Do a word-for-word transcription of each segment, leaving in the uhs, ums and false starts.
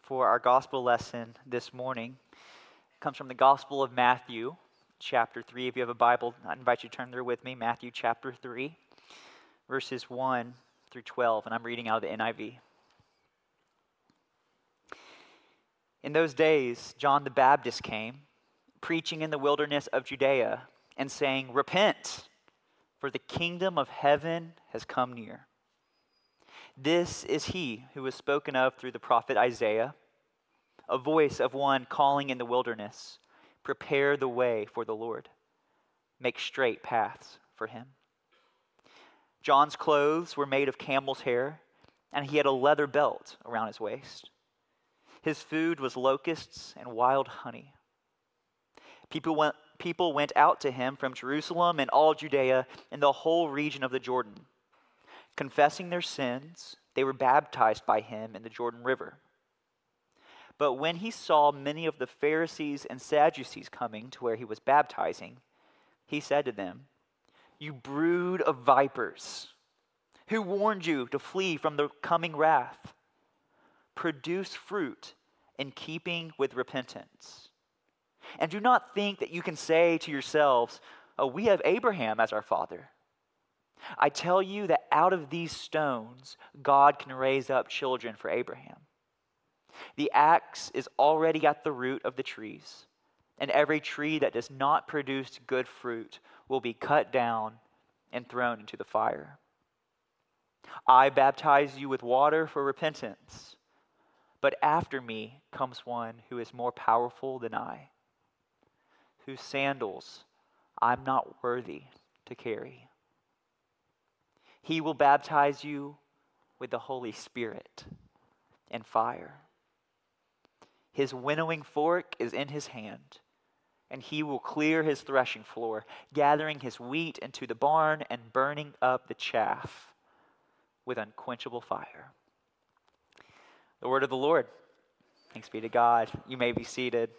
for our gospel lesson this morning comes from the Gospel of Matthew, chapter three. If you have a Bible, I invite you to turn there with me. Matthew chapter three, verses one through twelve, and I'm reading out of the N I V. In those days, John the Baptist came, preaching in the wilderness of Judea, and saying, "Repent, for the kingdom of heaven has come near." This is he who was spoken of through the prophet Isaiah, a voice of one calling in the wilderness, "Prepare the way for the Lord, make straight paths for him." John's clothes were made of camel's hair, and he had a leather belt around his waist. His food was locusts and wild honey. People went, people went out to him from Jerusalem and all Judea and the whole region of the Jordan. Confessing their sins, they were baptized by him in the Jordan River. But when he saw many of the Pharisees and Sadducees coming to where he was baptizing, he said to them, "You brood of vipers, who warned you to flee from the coming wrath? Produce fruit in keeping with repentance. And do not think that you can say to yourselves, 'Oh, we have Abraham as our father.' I tell you that out of these stones, God can raise up children for Abraham. The axe is already at the root of the trees, and every tree that does not produce good fruit will be cut down and thrown into the fire. I baptize you with water for repentance, but after me comes one who is more powerful than I, whose sandals I'm not worthy to carry. He will baptize you with the Holy Spirit and fire. His winnowing fork is in his hand, and he will clear his threshing floor, gathering his wheat into the barn and burning up the chaff with unquenchable fire." The word of the Lord. Thanks be to God. You may be seated.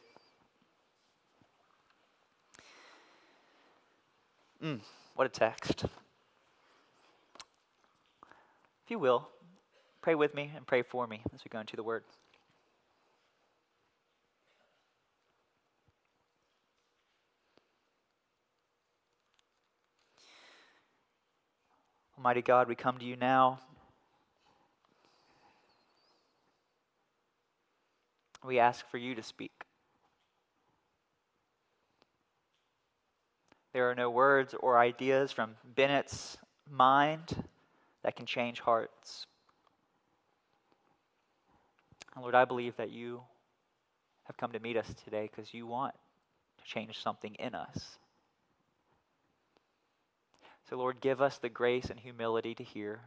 Mm, what a text. If you will, pray with me and pray for me as we go into the Word. Almighty God, we come to you now. We ask for you to speak. There are no words or ideas from Bennett's mind that can change hearts. And Lord, I believe that you have come to meet us today because you want to change something in us. So Lord, give us the grace and humility to hear.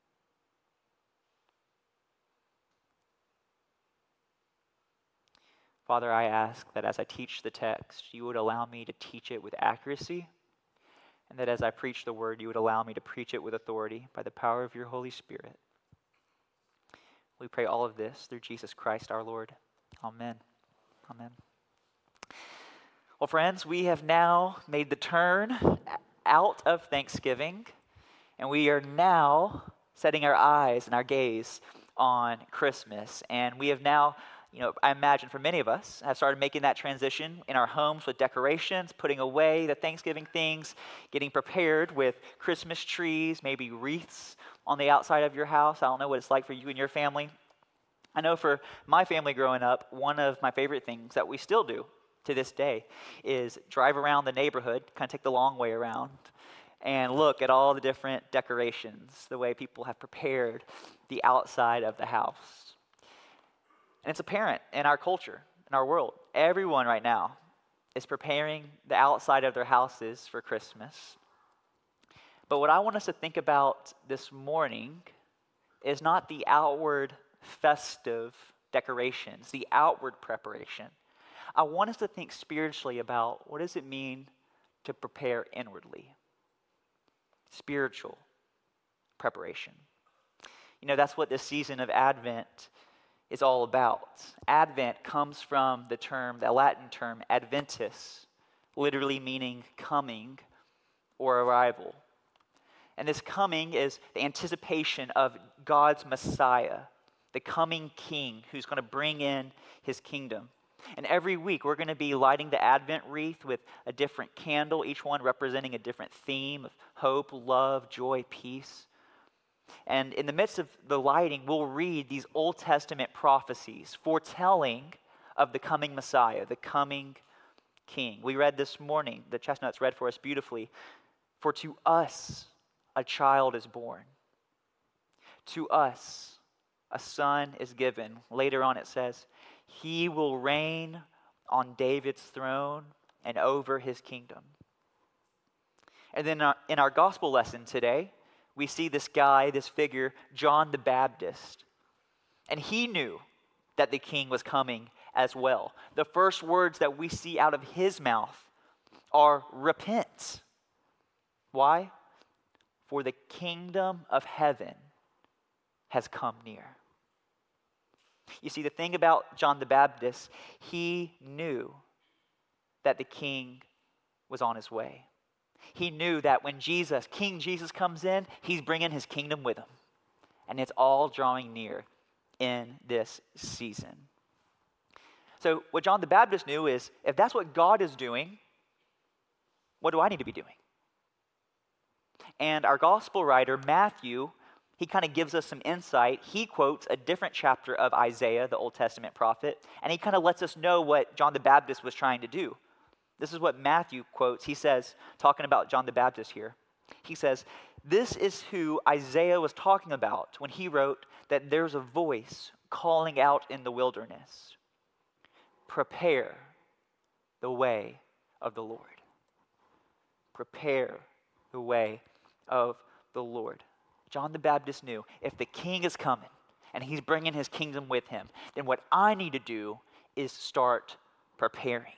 Father, I ask that as I teach the text, you would allow me to teach it with accuracy, and that as I preach the word, you would allow me to preach it with authority by the power of your Holy Spirit. We pray all of this through Jesus Christ our Lord. Amen. Amen. Well, friends, we have now made the turn out of Thanksgiving, and we are now setting our eyes and our gaze on Christmas. And we have now, you know, I imagine for many of us, have started making that transition in our homes with decorations, putting away the Thanksgiving things, getting prepared with Christmas trees, maybe wreaths on the outside of your house. I don't know what it's like for you and your family. I know for my family growing up, one of my favorite things that we still do to this day is drive around the neighborhood, kind of take the long way around, and look at all the different decorations, the way people have prepared the outside of the house. And it's apparent in our culture, in our world. Everyone right now is preparing the outside of their houses for Christmas. But what I want us to think about this morning is not the outward festive decorations, the outward preparation. I want us to think spiritually about what does it mean to prepare inwardly. Spiritual preparation. You know, that's what this season of Advent is all about. Advent comes from the term, the Latin term, adventus, literally meaning coming or arrival. And this coming is the anticipation of God's Messiah, the the coming king who's going to bring in his kingdom. And every week we're going to be lighting the Advent wreath with a different candle, each one representing a different theme of hope, love, joy, peace. And in the midst of the lighting, we'll read these Old Testament prophecies foretelling of the coming Messiah, the coming King. We read this morning, the Chestnuts read for us beautifully, "For to us a child is born. To us a son is given." Later on it says, "He will reign on David's throne and over his kingdom." And then in our, in our gospel lesson today, we see this guy, this figure, John the Baptist. And he knew that the king was coming as well. The first words that we see out of his mouth are repent. Why? For the kingdom of heaven has come near. You see, the thing about John the Baptist, he knew that the king was on his way. He knew that when Jesus, King Jesus comes in, he's bringing his kingdom with him. And it's all drawing near in this season. So what John the Baptist knew is, if that's what God is doing, what do I need to be doing? And our gospel writer, Matthew, he kind of gives us some insight. He quotes a different chapter of Isaiah, the Old Testament prophet, and he kind of lets us know what John the Baptist was trying to do. This is what Matthew quotes. He says, talking about John the Baptist here, he says, "This is who Isaiah was talking about when he wrote that there's a voice calling out in the wilderness, 'Prepare the way of the Lord.'" Prepare the way of the Lord. John the Baptist knew if the king is coming and he's bringing his kingdom with him, then what I need to do is start preparing.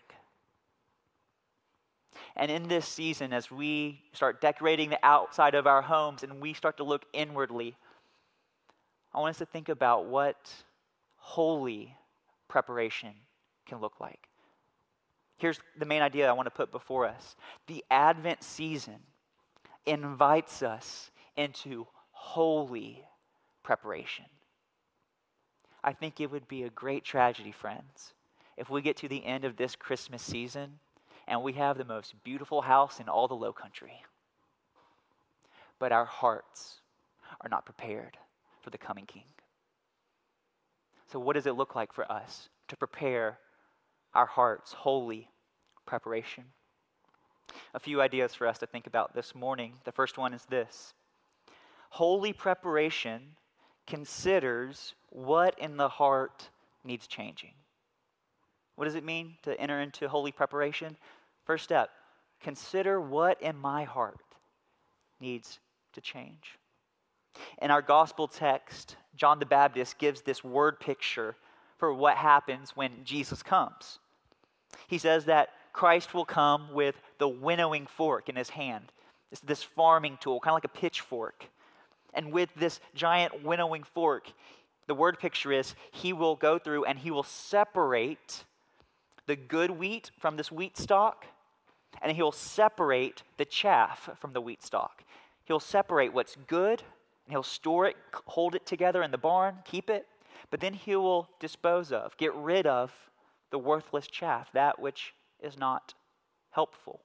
And in this season, as we start decorating the outside of our homes and we start to look inwardly, I want us to think about what holy preparation can look like. Here's the main idea I want to put before us. The Advent season invites us into holy preparation. I think it would be a great tragedy, friends, if we get to the end of this Christmas season and we have the most beautiful house in all the Low Country, but our hearts are not prepared for the coming King. So what does it look like for us to prepare our hearts? Holy preparation. A few ideas for us to think about this morning. The first one is this: holy preparation considers what in the heart needs changing. What does it mean to enter into holy preparation? First step, consider what in my heart needs to change. In our gospel text, John the Baptist gives this word picture for what happens when Jesus comes. He says that Christ will come with the winnowing fork in his hand. It's this farming tool, kind of like a pitchfork. And with this giant winnowing fork, the word picture is he will go through and he will separate the good wheat from this wheat stalk, and he'll separate the chaff from the wheat stalk. He'll separate what's good, and he'll store it, hold it together in the barn, keep it, but then he will dispose of, get rid of the worthless chaff, that which is not helpful.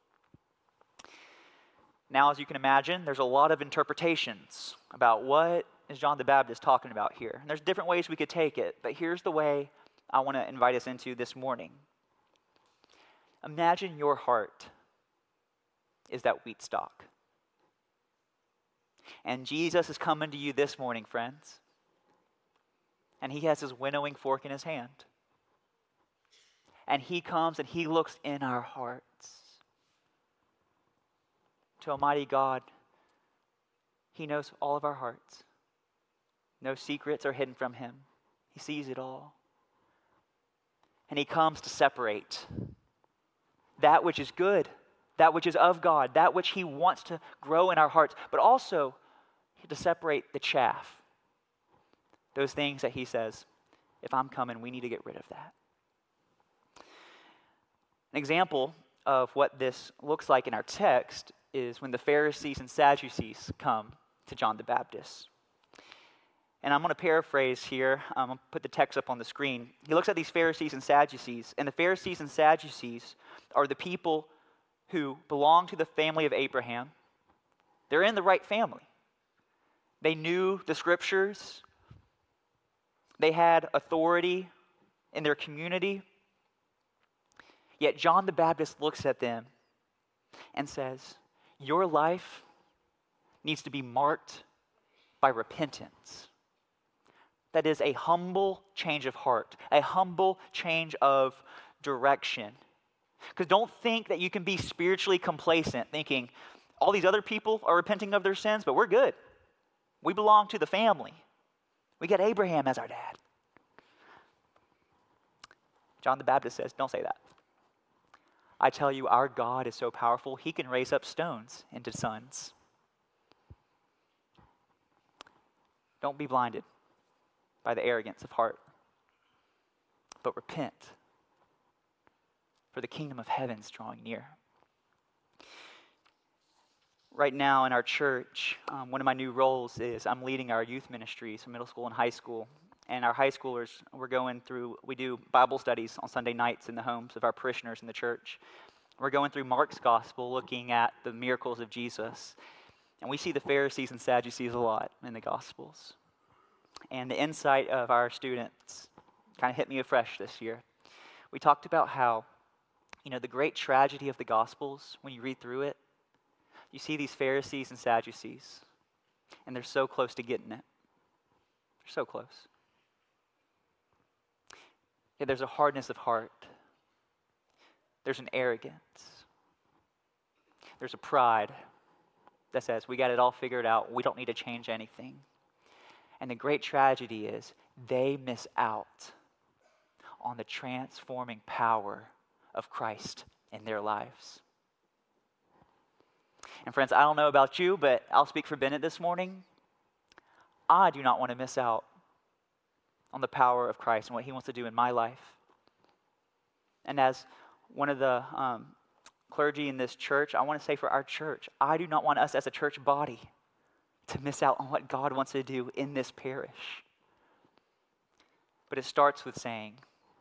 Now, as you can imagine, there's a lot of interpretations about what is John the Baptist talking about here. And there's different ways we could take it, but here's the way I want to invite us into this morning. Imagine your heart is that wheat stalk. And Jesus is coming to you this morning, friends. And he has his winnowing fork in his hand. And he comes and he looks in our hearts. To Almighty God, he knows all of our hearts. No secrets are hidden from him. He sees it all. And he comes to separate that which is good, that which is of God, that which he wants to grow in our hearts, but also to separate the chaff. Those things that he says, if I'm coming, we need to get rid of that. An example of what this looks like in our text is when the Pharisees and Sadducees come to John the Baptist. And I'm going to paraphrase here. Um, I'll put the text up on the screen. He looks at these Pharisees and Sadducees, and the Pharisees and Sadducees are the people who belong to the family of Abraham. They're in the right family. They knew the scriptures. They had authority in their community. Yet John the Baptist looks at them and says, your life needs to be marked by repentance. That is a humble change of heart, a humble change of direction. Because don't think that you can be spiritually complacent, thinking all these other people are repenting of their sins, but we're good. We belong to the family. We got Abraham as our dad. John the Baptist says, don't say that. I tell you, our God is so powerful, he can raise up stones into sons. Don't be blinded by the arrogance of heart, but repent, for the kingdom of heaven is drawing near. Right now in our church, um, one of my new roles is I'm leading our youth ministries, so middle school and high school. And our high schoolers, we're going through, we do Bible studies on Sunday nights in the homes of our parishioners in the church. We're going through Mark's gospel, looking at the miracles of Jesus. And we see the Pharisees and Sadducees a lot in the gospels. And the insight of our students kind of hit me afresh this year. We talked about how, you know, the great tragedy of the gospels, when you read through it, you see these Pharisees and Sadducees, and they're so close to getting it. They're so close. Yeah, there's a hardness of heart. There's an arrogance. There's a pride that says, we got it all figured out. We don't need to change anything. And the great tragedy is they miss out on the transforming power of Christ in their lives. And friends, I don't know about you, but I'll speak for Bennett this morning. I do not want to miss out on the power of Christ and what he wants to do in my life. And as one of the um, clergy in this church, I want to say for our church, I do not want us as a church body to miss out on what God wants to do in this parish. But it starts with saying,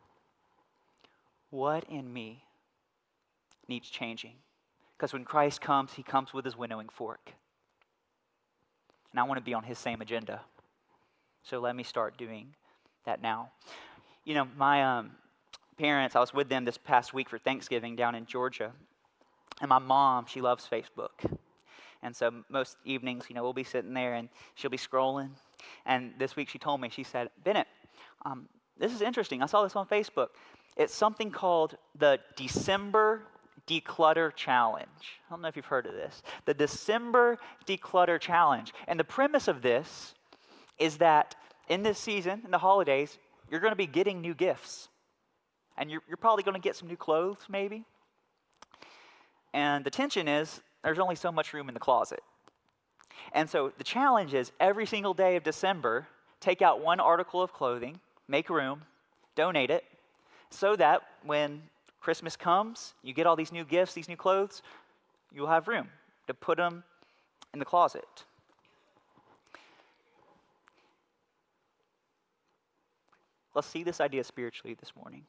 what in me needs changing? Because when Christ comes, he comes with his winnowing fork. And I want to be on his same agenda. So let me start doing that now. You know, my um, parents, I was with them this past week for Thanksgiving down in Georgia. And my mom, she loves Facebook. And so most evenings, you know, we'll be sitting there and she'll be scrolling. And this week she told me, she said, Bennett, um, this is interesting. I saw this on Facebook. It's something called the December Declutter Challenge. I don't know if you've heard of this. The December Declutter Challenge. And the premise of this is that in this season, in the holidays, you're going to be getting new gifts. And you're, you're probably going to get some new clothes, maybe. And the tension is, there's only so much room in the closet. And so the challenge is, every single day of December, take out one article of clothing, make room, donate it, so that when Christmas comes, you get all these new gifts, these new clothes, you'll have room to put them in the closet. Let's see this idea spiritually this morning.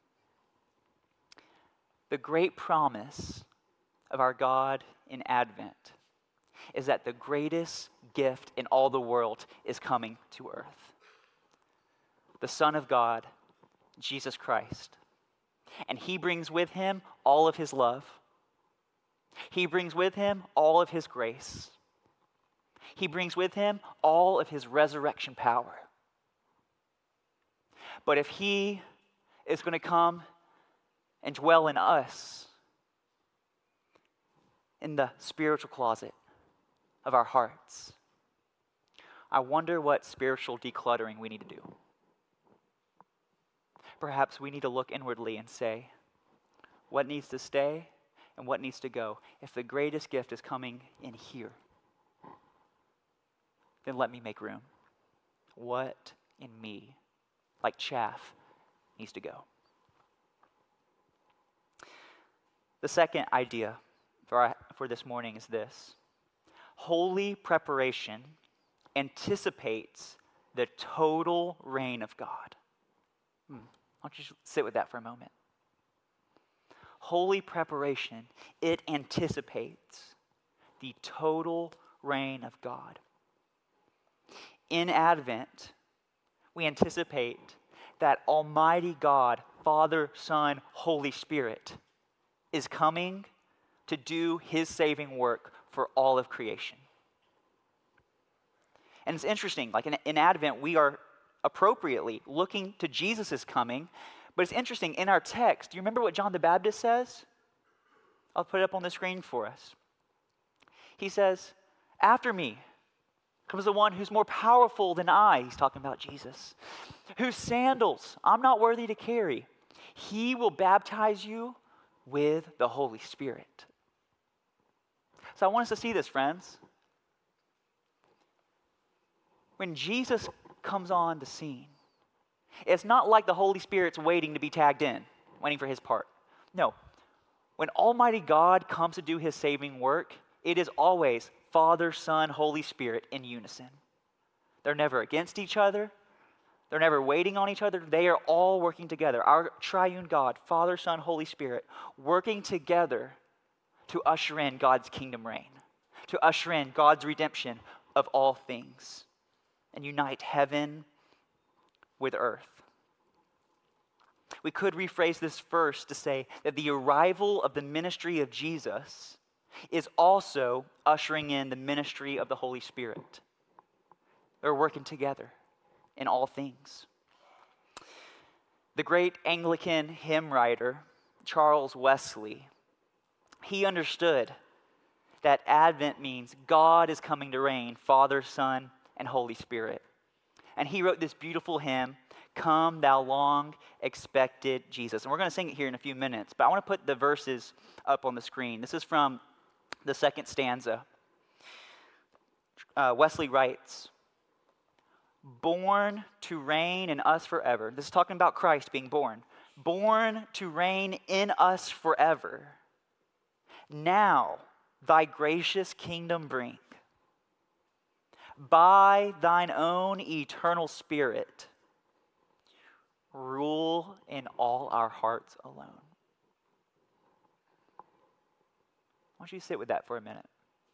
The great promise of our God in Advent is that the greatest gift in all the world is coming to earth. The Son of God, Jesus Christ. And he brings with him all of his love. He brings with him all of his grace. He brings with him all of his resurrection power. But if he is going to come and dwell in us, in the spiritual closet of our hearts, I wonder what spiritual decluttering we need to do. Perhaps we need to look inwardly and say, what needs to stay and what needs to go? If the greatest gift is coming in here, then let me make room. What in me, like chaff, needs to go? The second idea for, our, for this morning is this. Holy preparation anticipates the total reign of God. Hmm. Why don't you just sit with that for a moment? Holy preparation, it anticipates the total reign of God. In Advent, we anticipate that Almighty God, Father, Son, Holy Spirit, is coming to do his saving work for all of creation. And it's interesting, like in, in Advent, we are appropriately looking to Jesus' coming, but it's interesting, in our text, do you remember what John the Baptist says? I'll put it up on the screen for us. He says, after me comes the one who's more powerful than I. He's talking about Jesus. Whose sandals I'm not worthy to carry. He will baptize you with the Holy Spirit. So I want us to see this, friends. When Jesus comes on the scene, it's not like the Holy Spirit's waiting to be tagged in, waiting for his part. No. When Almighty God comes to do his saving work, it is always Father, Son, Holy Spirit in unison. They're never against each other. They're never waiting on each other. They are all working together. Our triune God, Father, Son, Holy Spirit, working together to usher in God's kingdom reign, to usher in God's redemption of all things, and unite heaven with earth. We could rephrase this first to say that the arrival of the ministry of Jesus is also ushering in the ministry of the Holy Spirit. They're working together in all things. The great Anglican hymn writer, Charles Wesley, he understood that Advent means God is coming to reign, Father, Son, and Holy Spirit. And he wrote this beautiful hymn, Come Thou Long Expected Jesus. And we're going to sing it here in a few minutes, but I want to put the verses up on the screen. This is from the second stanza. Uh, Wesley writes, born to reign in us forever. This is talking about Christ being born. Born to reign in us forever. Now thy gracious kingdom bring. By thine own eternal Spirit, rule in all our hearts alone. Why don't you sit with that for a minute?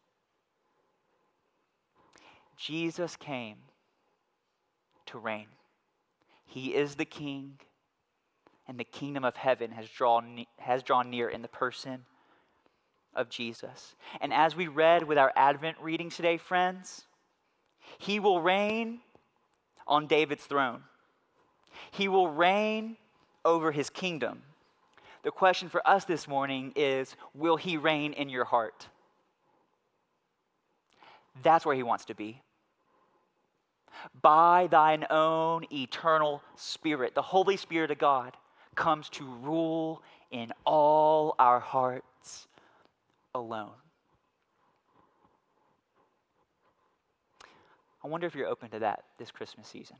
Jesus came to reign. He is the King, and the kingdom of heaven has drawn, has drawn near in the person of Jesus. And as we read with our Advent reading today, friends, he will reign on David's throne. He will reign over his kingdom. The question for us this morning is, will he reign in your heart? That's where he wants to be. By thine own eternal Spirit, the Holy Spirit of God comes to rule in all our hearts alone. I wonder if you're open to that this Christmas season,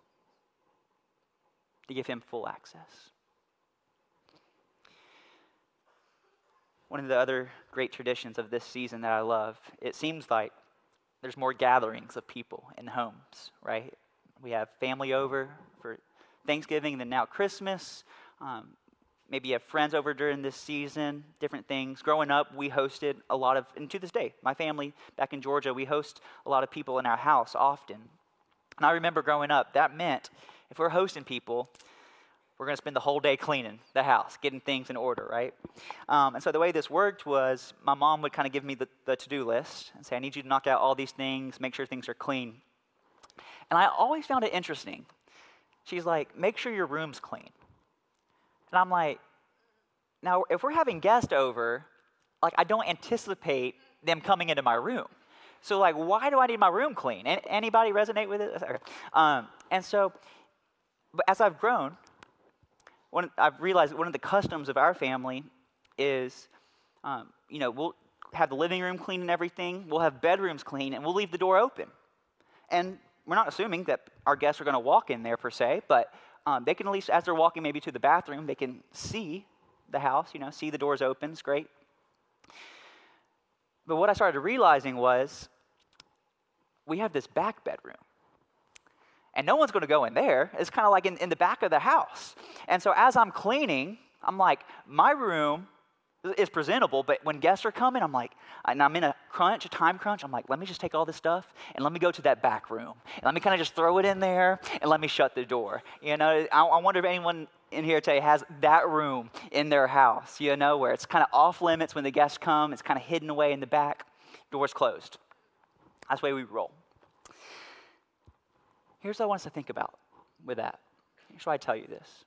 to give him full access. One of the other great traditions of this season that I love, it seems like there's more gatherings of people in homes, right? We have family over for Thanksgiving and then now Christmas. Um, maybe you have friends over during this season, different things. Growing up, we hosted a lot of, and to this day, my family back in Georgia, we host a lot of people in our house often. And I remember growing up, that meant if we're hosting people, we're going to spend the whole day cleaning the house, getting things in order, right? Um, and so the way this worked was my mom would kind of give me the, the to-do list and say, I need you to knock out all these things, make sure things are clean. And I always found it interesting. She's like, make sure your room's clean. And I'm like, now, if we're having guests over, like, I don't anticipate them coming into my room. So, like, why do I need my room clean? Anybody resonate with it? Um, and so, but as I've grown, One, I've realized that one of the customs of our family is, um, you know, we'll have the living room clean and everything. We'll have bedrooms clean, and we'll leave the door open. And we're not assuming that our guests are going to walk in there per se, but um, they can at least, as they're walking maybe to the bathroom, they can see the house, you know, see the doors open. It's great. But what I started realizing was we have this back bedroom. And no one's going to go in there. It's kind of like in, in the back of the house. And so as I'm cleaning, I'm like, my room is presentable, but when guests are coming, I'm like, and I'm in a crunch, a time crunch, I'm like, let me just take all this stuff and let me go to that back room. And let me kind of just throw it in there and let me shut the door. You know, I, I wonder if anyone in here today has that room in their house, you know, where it's kind of off limits when the guests come. It's kind of hidden away in the back, doors closed. That's the way we roll. Here's what I want us to think about with that. Here's why I tell you this.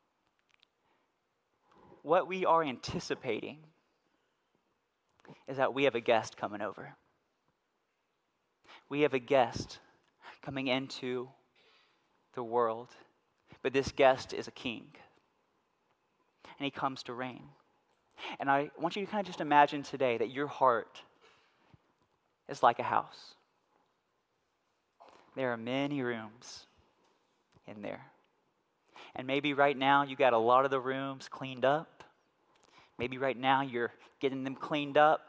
What we are anticipating is that we have a guest coming over. We have a guest coming into the world, but this guest is a king, and he comes to reign. And I want you to kind of just imagine today that your heart is like a house. There are many rooms in there. And maybe right now you got a lot of the rooms cleaned up. Maybe right now you're getting them cleaned up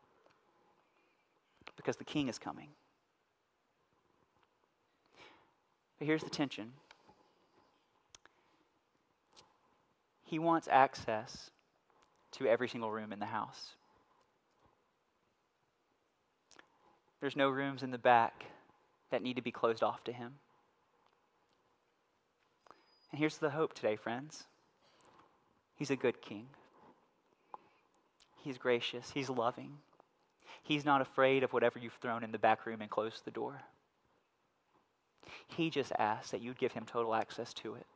because the king is coming. But here's the tension. He wants access to every single room in the house. There's no rooms in the back that need to be closed off to him. And here's the hope today, friends. He's a good king. He's gracious. He's loving. He's not afraid of whatever you've thrown in the back room and closed the door. He just asks that you'd give him total access to it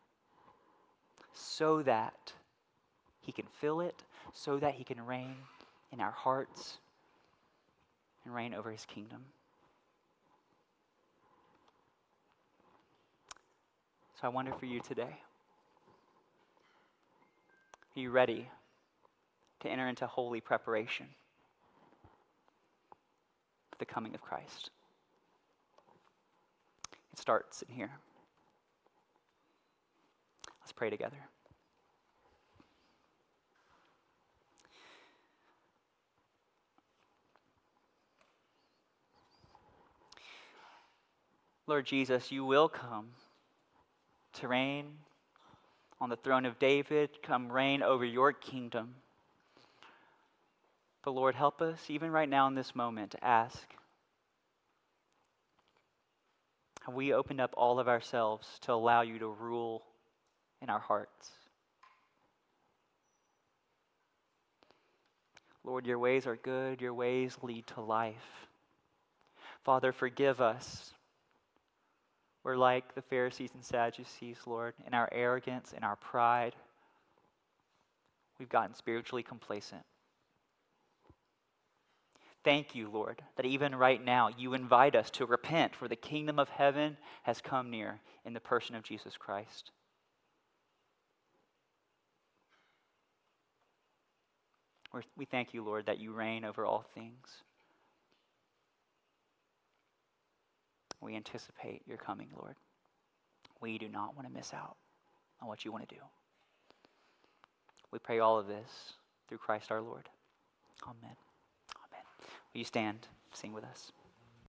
so that he can fill it, so that he can reign in our hearts and reign over his kingdom. So I wonder for you today, are you ready to enter into holy preparation for the coming of Christ? It starts in here. Let's pray together. Lord Jesus, you will come to reign on the throne of David, come reign over your kingdom. But Lord, help us even right now in this moment to ask, have we opened up all of ourselves to allow you to rule in our hearts? Lord, your ways are good, your ways lead to life. Father, forgive us. We're like the Pharisees and Sadducees, Lord, in our arrogance, in our pride. We've gotten spiritually complacent. Thank you, Lord, that even right now you invite us to repent, for the kingdom of heaven has come near in the person of Jesus Christ. We're, we thank you, Lord, that you reign over all things. We anticipate your coming, Lord. We do not want to miss out on what you want to do. We pray all of this through Christ our Lord. Amen. Amen. Will you stand, sing with us?